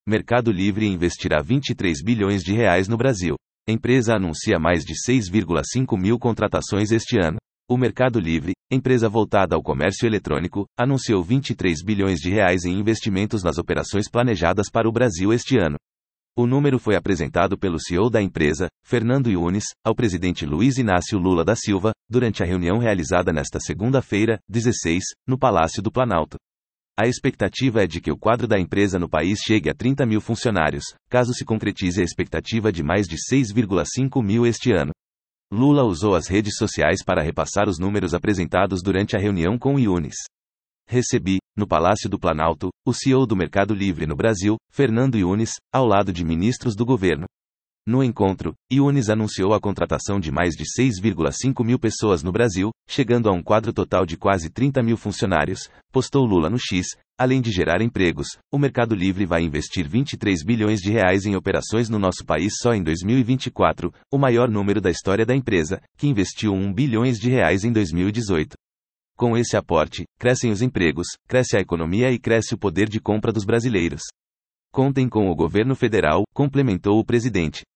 Mercado Livre investirá 23 bilhões de reais no Brasil. Empresa anuncia mais de 6,5 mil contratações este ano. O Mercado Livre, empresa voltada ao comércio eletrônico, anunciou 23 bilhões de reais em investimentos nas operações planejadas para o Brasil este ano. O número foi apresentado pelo CEO da empresa, Fernando Yunes, ao presidente Luiz Inácio Lula da Silva, durante a reunião realizada nesta segunda-feira, 16, no Palácio do Planalto. A expectativa é de que o quadro da empresa no país chegue a 30 mil funcionários, caso se concretize a expectativa de mais de 6,5 mil este ano. Lula usou as redes sociais para repassar os números apresentados durante a reunião com Yunes. Recebi, no Palácio do Planalto, o CEO do Mercado Livre no Brasil, Fernando Yunes, ao lado de ministros do governo. No encontro, Yunes anunciou a contratação de mais de 6,5 mil pessoas no Brasil, chegando a um quadro total de quase 30 mil funcionários, postou Lula no X. Além de gerar empregos, o Mercado Livre vai investir 23 bilhões de reais em operações no nosso país só em 2024, o maior número da história da empresa, que investiu 1 bilhões de reais em 2018. Com esse aporte, crescem os empregos, cresce a economia e cresce o poder de compra dos brasileiros. Contem com o governo federal, complementou o presidente.